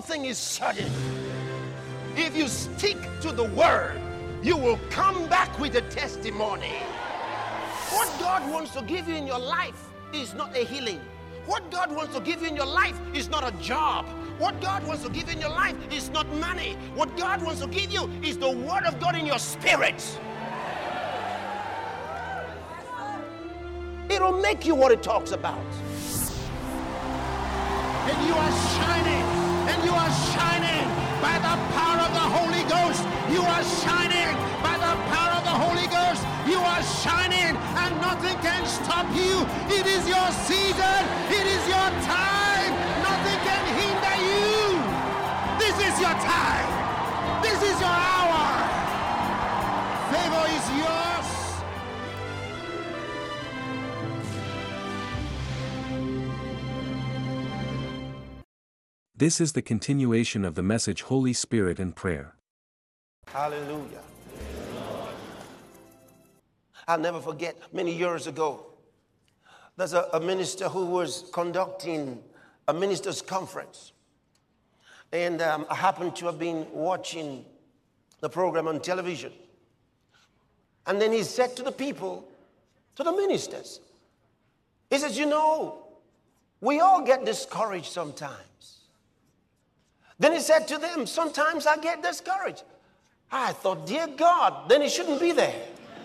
thing is certain. If you stick to the word, you will come back with a testimony. What God wants to give you in your life is not a healing. What God wants to give you in your life is not a job. What God wants to give you in your life is not money. What God wants to give you is the word of God in your spirit. It'll make you what it talks about. And you are shining. And you are shining by the power of the Holy Ghost. You are shining by the power of the Holy Ghost. You are shining and nothing can stop you. It is your season. It is your time. Nothing can hinder you. This is your time. This is your hour. Favor is yours. This is the continuation of the message Holy Spirit and Prayer. Hallelujah. I'll never forget, many years ago, there's a minister who was conducting a ministers' conference. And I happened to have been watching the program on television. And then he said to the people, to the ministers, he says, you know, we all get discouraged sometimes. Then he said to them, sometimes I get discouraged. I thought, dear God, then he shouldn't be there.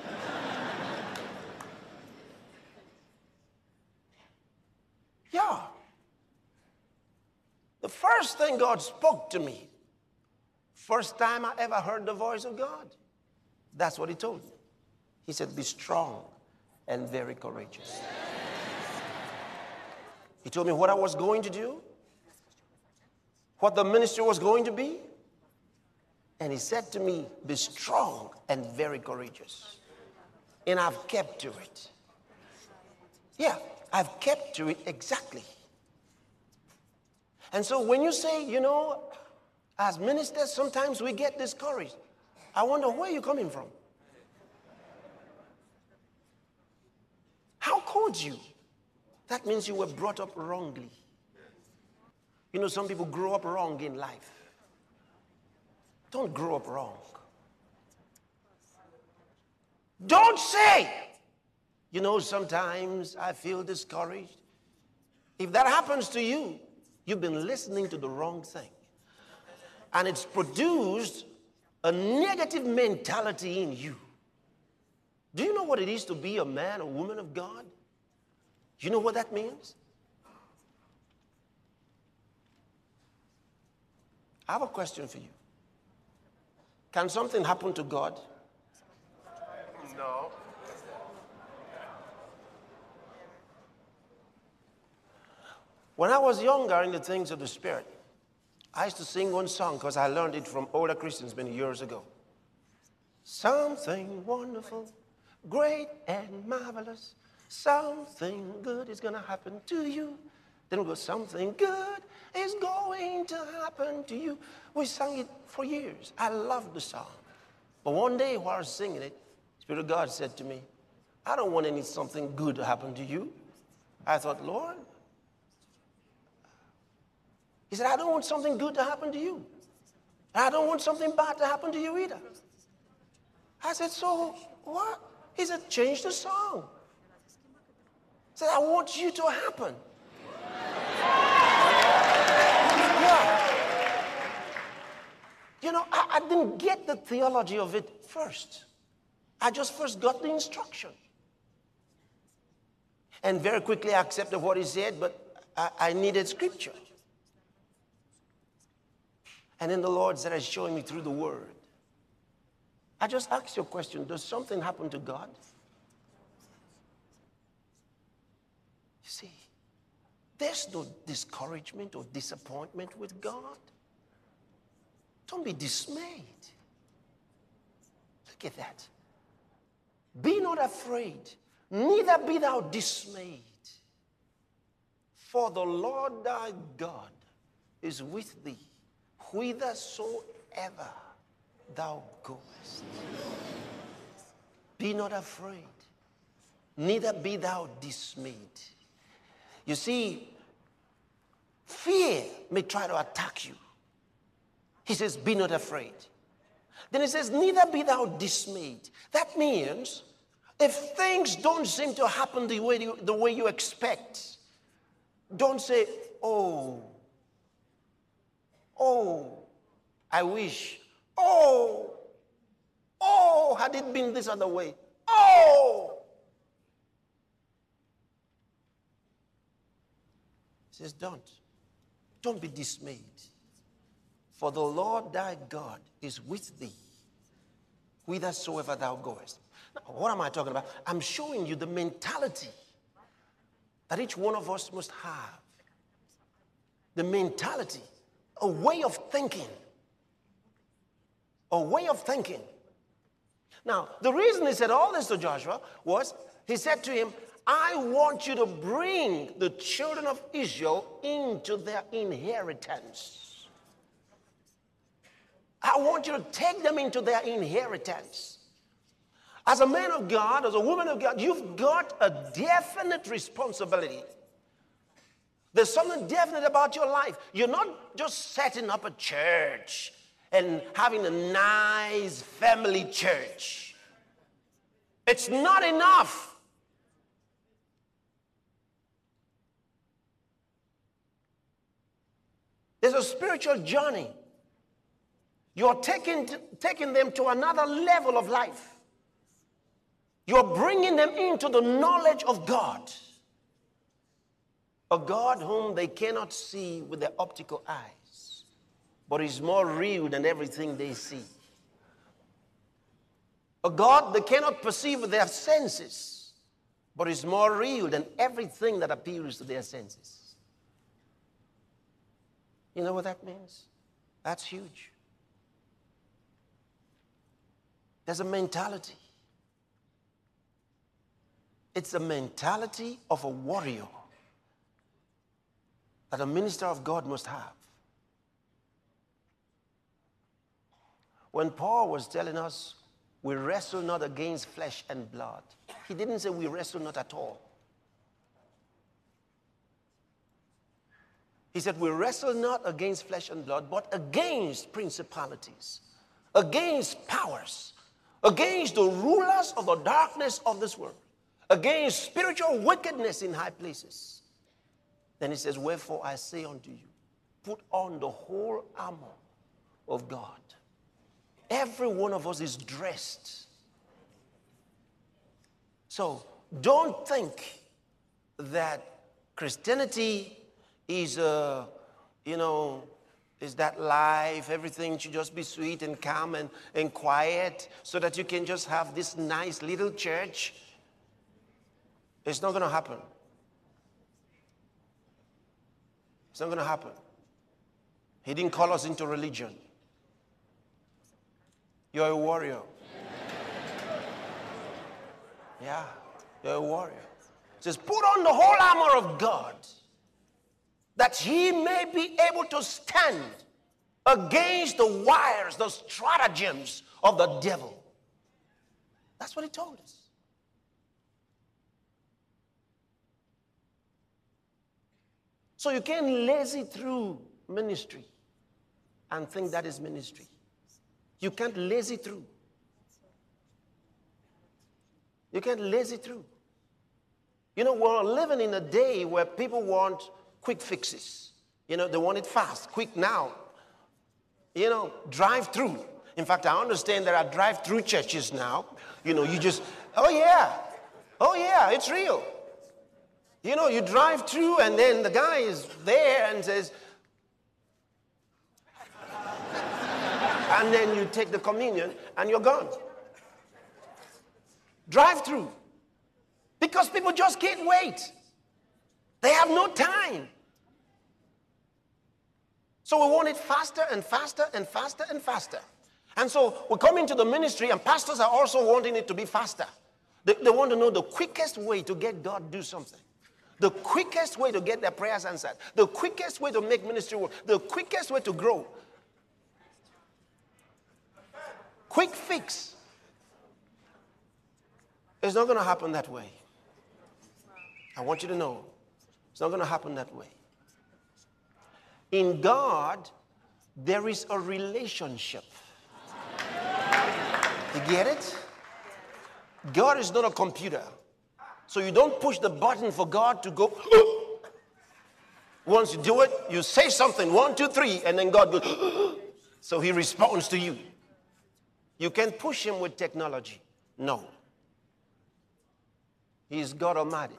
Yeah. The first thing God spoke to me, first time I ever heard the voice of God, that's what he told me. He said, be strong and very courageous. He told me what I was going to do, what the ministry was going to be. And he said to me, be strong and very courageous. And I've kept to it. Yeah, I've kept to it exactly. And so when you say, you know, as ministers, sometimes we get discouraged. I wonder where you're coming from. How could you? That means you were brought up wrongly. You know, some people grow up wrong in life. Don't grow up wrong. Don't say, you know, sometimes I feel discouraged. If that happens to you, you've been listening to the wrong thing. And it's produced a negative mentality in you. Do you know what it is to be a man or woman of God? Do you know what that means? I have a question for you. Can something happen to God? No. When I was younger in the things of the Spirit, I used to sing one song because I learned it from older Christians many years ago. Something wonderful, great and marvelous, something good is going to happen to you. Then we go, something good is going to happen to you. We sang it for years. I loved the song. But one day while I was singing it, the Spirit of God said to me, I don't want any something good to happen to you. I thought, Lord. He said, I don't want something good to happen to you. I don't want something bad to happen to you either. I said, so what? He said, change the song. He said, I want you to happen. Yeah. You know, I didn't get the theology of it first. I just first got the instruction. And very quickly I accepted what he said, but I needed scripture. And then the Lord started showing me through the word. I just asked you a question. Does something happen to God? You see, there's no discouragement or disappointment with God. Don't be dismayed. Look at that. Be not afraid, neither be thou dismayed. For the Lord thy God is with thee, whithersoever thou goest. Be not afraid, neither be thou dismayed. You see, fear may try to attack you. He says, be not afraid. Then he says, neither be thou dismayed. That means if things don't seem to happen the way you expect, don't say, oh, I wish, had it been this other way, He says, don't be dismayed. For the Lord thy God is with thee, whithersoever thou goest. Now, what am I talking about? I'm showing you the mentality that each one of us must have. The mentality, a way of thinking. A way of thinking. Now, the reason he said all this to Joshua was, he said to him, I want you to bring the children of Israel into their inheritance. I want you to take them into their inheritance. As a man of God, as a woman of God, you've got a definite responsibility. There's something definite about your life. You're not just setting up a church and having a nice family church. It's not enough. There's a spiritual journey. You're taking them to another level of life. You're bringing them into the knowledge of God. A God whom they cannot see with their optical eyes, but is more real than everything they see. A God they cannot perceive with their senses, but is more real than everything that appeals to their senses. You know what that means? That's huge. There's a mentality. It's a mentality of a warrior that a minister of God must have. When Paul was telling us, we wrestle not against flesh and blood, he didn't say we wrestle not at all. He said, we wrestle not against flesh and blood, but against principalities, against powers, against the rulers of the darkness of this world, against spiritual wickedness in high places. Then he says, wherefore I say unto you, put on the whole armor of God. Every one of us is dressed. So don't think that Christianity is, is that life, everything should just be sweet and calm and quiet so that you can just have this nice little church. It's not going to happen. It's not going to happen. He didn't call us into religion. You're a warrior. Yeah, you're a warrior. It says, put on the whole armor of God, that ye may be able to stand against the wires, the stratagems of the devil. That's what he told us. So you can't lazy through ministry and think that is ministry. You can't lazy through. You can't lazy through. You know, we're living in a day where people want quick fixes. You know, they want it fast, quick now. You know, drive through. In fact, I understand there are drive-through churches now. You know, you just, oh yeah, it's real. You know, you drive through and then the guy is there and says, and then you take the communion and you're gone. Drive through. Because people just can't wait. They have no time. So we want it faster and faster and faster and faster. And so we come into the ministry and pastors are also wanting it to be faster. They want to know the quickest way to get God to do something. The quickest way to get their prayers answered. The quickest way to make ministry work. The quickest way to grow. Quick fix. It's not going to happen that way. I want you to know. It's not going to happen that way. In God, There is a relationship. You get it? God is not a computer. So you don't push the button for God to go. Once you do it, you say something, 1, 2, 3, and then God goes. So he responds to you. You can push him with technology. No. He is God Almighty.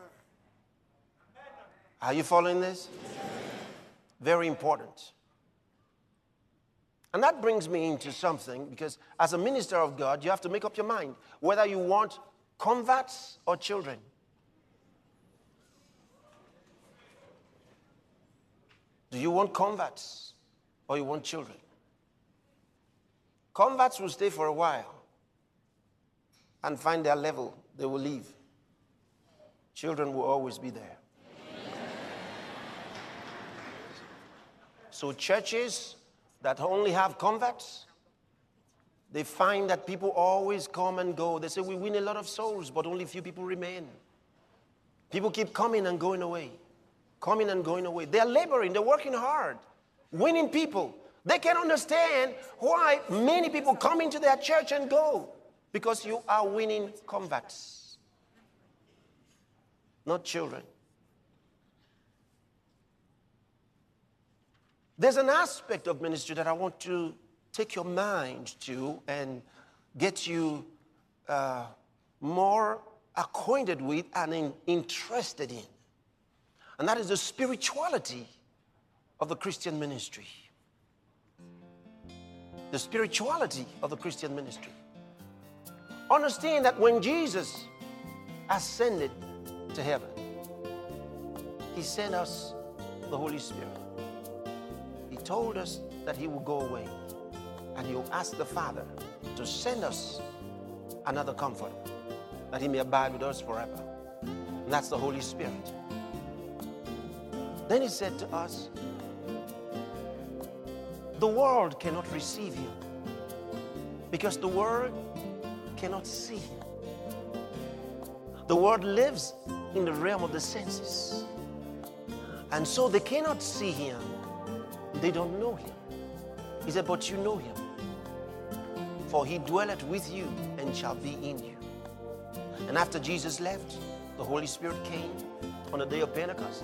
Are you following this? Very important. And that brings me into something, because as a minister of God, you have to make up your mind whether you want converts or children. Do you want converts or you want children? Converts will stay for a while and find their level. They will leave. Children will always be there. So churches that only have converts, they find that people always come and go. They say, we win a lot of souls, but only few people remain. People keep coming and going away. Coming and going away. They're laboring, they're working hard, winning people. They can understand why many people come into their church and go. Because you are winning converts, not children. There's an aspect of ministry that I want to take your mind to and get you more acquainted with and interested in. And that is the spirituality of the Christian ministry. The spirituality of the Christian ministry. Understand that when Jesus ascended to heaven, he sent us the Holy Spirit. He told us that he will go away and he will ask the Father to send us another comforter, that he may abide with us forever. And that's the Holy Spirit. Then he said to us, the world cannot receive him because the world cannot see him. The world lives in the realm of the senses. And so they cannot see him. They don't know him. He said, but you know him. For he dwelleth with you and shall be in you. And after Jesus left, the Holy Spirit came on the day of Pentecost.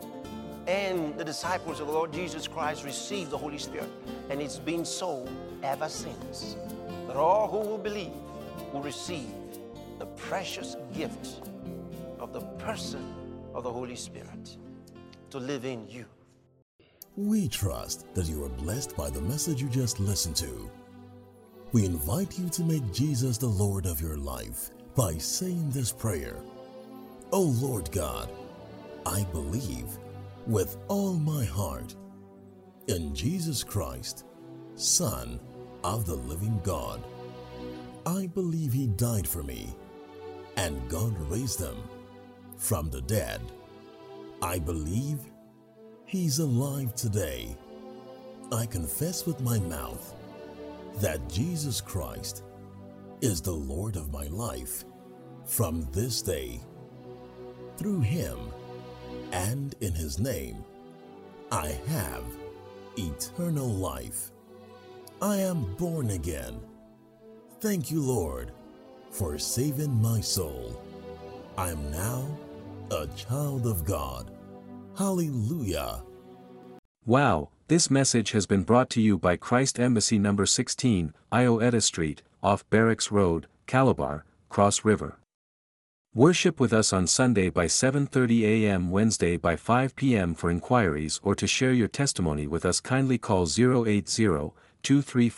And the disciples of the Lord Jesus Christ received the Holy Spirit. And it's been so ever since. That all who will believe will receive the precious gift of the person of the Holy Spirit to live in you. We trust that you are blessed by the message you just listened to. We invite you to make Jesus the Lord of your life by saying this prayer. Oh Lord God, I believe with all my heart in Jesus Christ, Son of the living God. I believe he died for me and God raised him from the dead. I believe he's alive today. I confess with my mouth that Jesus Christ is the Lord of my life from this day. Through him and in his name, I have eternal life. I am born again. Thank you, Lord, for saving my soul. I am now a child of God. Hallelujah. Wow, this message has been brought to you by Christ Embassy number 16, Iota Street, off Barracks Road, Calabar, Cross River. Worship with us on Sunday by 7:30 a.m. Wednesday by 5 p.m. For inquiries or to share your testimony with us, kindly call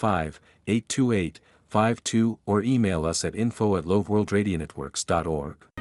080-235-828-52 or email us at info@loveworldradionetworks.org.